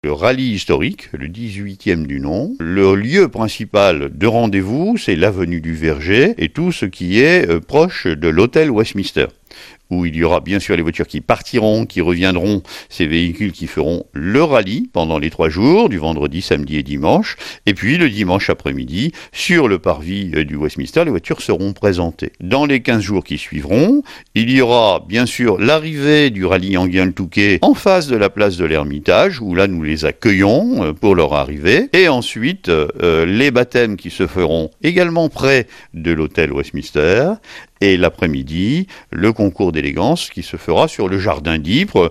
Le rallye historique, le 18e du nom. Le lieu principal de rendez-vous, c'est l'avenue du Verger et tout ce qui est proche de l'hôtel Westminster, où il y aura bien sûr les voitures qui partiront, qui reviendront, ces véhicules qui feront le rallye pendant les 3 jours, du vendredi, samedi et dimanche. Et puis le dimanche après-midi, sur le parvis du Westminster, les voitures seront présentées. Dans les 15 jours qui suivront, il y aura bien sûr l'arrivée du rallye Enghien-le-Touquet en face de la place de l'Ermitage, où là nous les accueillons pour leur arrivée. Et ensuite, les baptêmes qui se feront également près de l'hôtel Westminster. Et l'après-midi, le concours d'élégance qui se fera sur le jardin d'Ypres,